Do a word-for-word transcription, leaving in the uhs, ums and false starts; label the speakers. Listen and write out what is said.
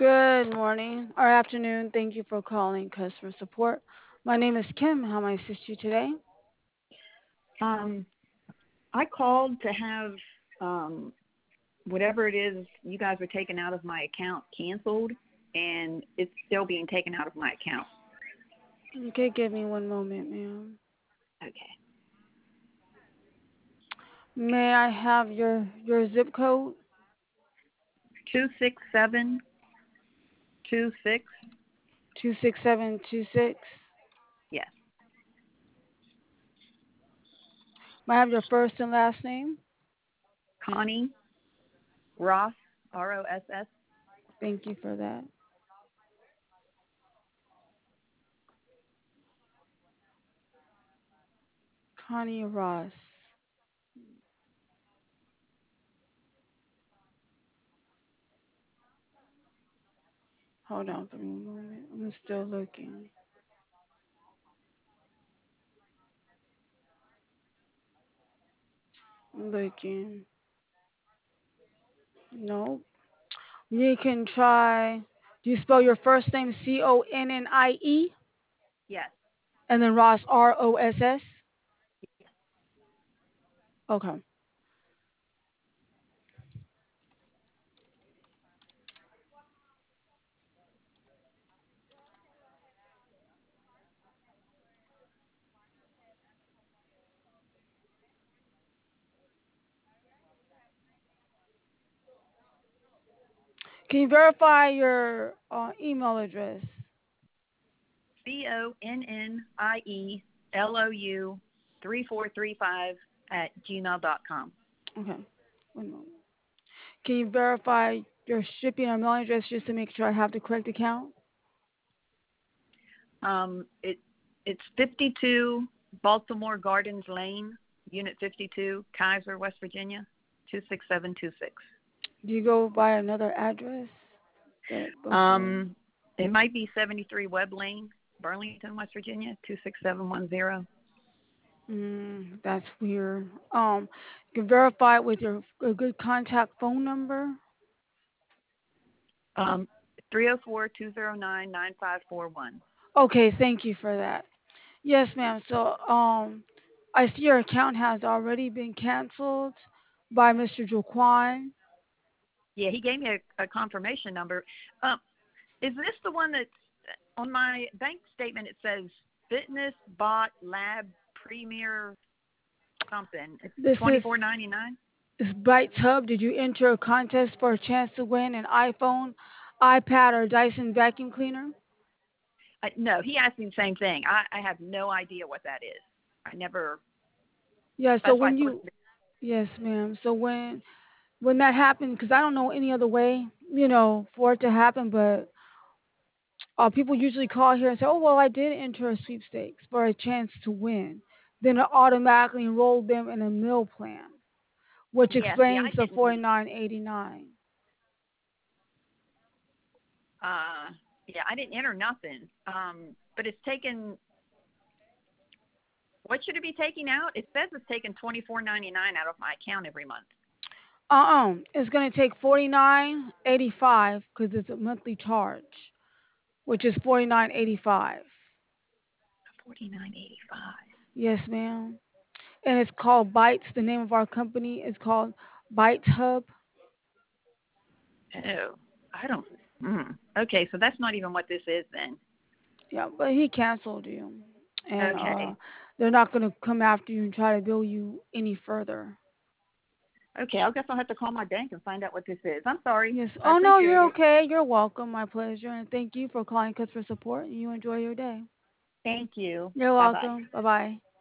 Speaker 1: Good morning or afternoon. Thank you for calling customer support. My name is Kim. How may I assist you today?
Speaker 2: Um, I called to have um, whatever it is you guys were taking out of my account canceled, and it's still being taken out of my account.
Speaker 1: Okay, give me one moment, ma'am.
Speaker 2: Okay.
Speaker 1: May I have your your zip code?
Speaker 2: Two six seven two six.
Speaker 1: Two six seven two six.
Speaker 2: Yes.
Speaker 1: May I have your first and last name?
Speaker 2: Connie Ross, R O S S.
Speaker 1: Thank you for that. Connie Ross. Hold on for me a moment. I'm still looking. Looking. Nope. You can try. Do you spell your first name C O N N I E
Speaker 2: Yes.
Speaker 1: and then Ross R O S S?
Speaker 2: Yes.
Speaker 1: Okay. Can you verify your uh, email address?
Speaker 2: C O N N I E L O U three four three five at gmail dot com.
Speaker 1: Okay. One moment. Can you verify your shipping or mailing address just to make sure I have the correct account?
Speaker 2: Um, it it's fifty-two Baltimore Gardens Lane, Unit fifty-two, Kaiser, West Virginia, two six seven two six.
Speaker 1: Do you go by another address that before?
Speaker 2: Um, it might be seventy-three Webb Lane, Burlington, West Virginia, two six seven one zero.
Speaker 1: Mm, that's weird. Um, you can verify it with your a good contact phone number.
Speaker 2: Um, three oh four, two oh nine, nine five four one.
Speaker 1: Okay, thank you for that. Yes, ma'am. So, um, I see your account has already been canceled by mister Jaquan.
Speaker 2: Yeah, he gave me a, a confirmation number. Um, is this the one that's on my bank statement? It says Fitness Bot Lab Premier something. It's
Speaker 1: This
Speaker 2: twenty
Speaker 1: is
Speaker 2: four ninety nine.
Speaker 1: this Bites Hub. Did you enter a contest for a chance to win an iPhone, iPad, or Dyson vacuum cleaner?
Speaker 2: Uh, no, he asked me the same thing. I, I have no idea what that is. I never.
Speaker 1: Yeah. So
Speaker 2: That's why I
Speaker 1: when
Speaker 2: thought.
Speaker 1: you, yes, ma'am. So when when that happened, because I don't know any other way, you know, for it to happen, but uh, people usually call here and say, "Oh, well, I did enter a sweepstakes for a chance to win." Then it automatically enrolled them in a meal plan, which
Speaker 2: Yeah, see,
Speaker 1: explains
Speaker 2: I
Speaker 1: the
Speaker 2: didn't.
Speaker 1: forty nine eighty nine.
Speaker 2: Uh, yeah, I didn't enter nothing. Um, but it's taken. What should it be taking out? It says it's taking twenty four ninety nine out of my account every month.
Speaker 1: Uh-uh. It's going to take forty nine eighty five because it's a monthly charge, which is forty nine eighty five.
Speaker 2: Forty nine eighty five.
Speaker 1: Yes, ma'am. And it's called Bytes. The name of our company is called Bytes Hub.
Speaker 2: Oh, I don't. Mm. Okay, so that's not even what this is then.
Speaker 1: Yeah, but he canceled you, and uh,
Speaker 2: Okay.
Speaker 1: they're not going to come after you and try to bill you any further.
Speaker 2: Okay, I guess I'll have to call my bank and find out what this is. I'm sorry.
Speaker 1: Yes.
Speaker 2: I
Speaker 1: Oh no,
Speaker 2: appreciate
Speaker 1: you're
Speaker 2: it.
Speaker 1: okay. You're welcome. My pleasure. And thank you for calling customer support. You enjoy your day.
Speaker 2: Thank you.
Speaker 1: You're
Speaker 2: Bye bye.
Speaker 1: welcome. Bye bye.